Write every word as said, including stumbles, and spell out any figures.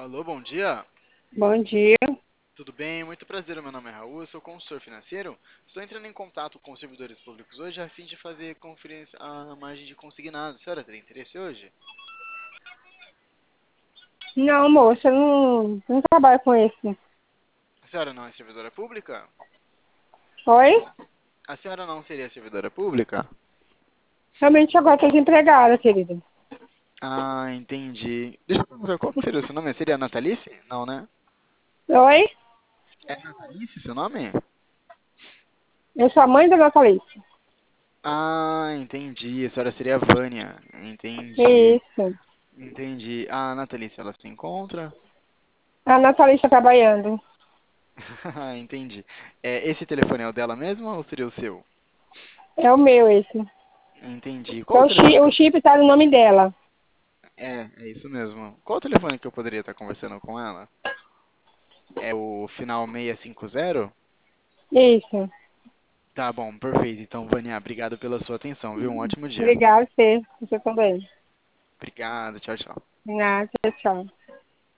Alô, bom dia. Bom dia. Tudo bem? Muito prazer, meu nome é Raul, eu sou consultor financeiro. Estou entrando em contato com os servidores públicos hoje a fim de fazer conferência à margem de consignado. A senhora tem interesse hoje? Não, moça, eu não, não trabalho com isso. A senhora não é servidora pública? Oi? A senhora não seria servidora pública? Realmente agora estou desempregada, querido. Ah, entendi. Deixa eu perguntar, qual que seria o seu nome? Seria Natalice? Não, né? Oi? É Natalice seu nome? Eu sou a mãe da Natalice. Ah, entendi. A senhora seria a Vânia. Entendi. Isso. Entendi. A Natalice, ela se encontra? A Natalice está trabalhando. Entendi. É, esse telefone é o dela mesmo ou seria o seu? É o meu esse. Entendi. Qual o Então, o telefone chi- que o eu... chip está no nome dela. É, é isso mesmo. Qual o telefone que eu poderia estar conversando com ela? É o final seiscentos e cinquenta? Isso. Tá bom, perfeito. Então, Vânia, obrigado pela sua atenção, viu? Um ótimo dia. Obrigada, você. Você também. Obrigado, tchau, tchau. Nada, tchau.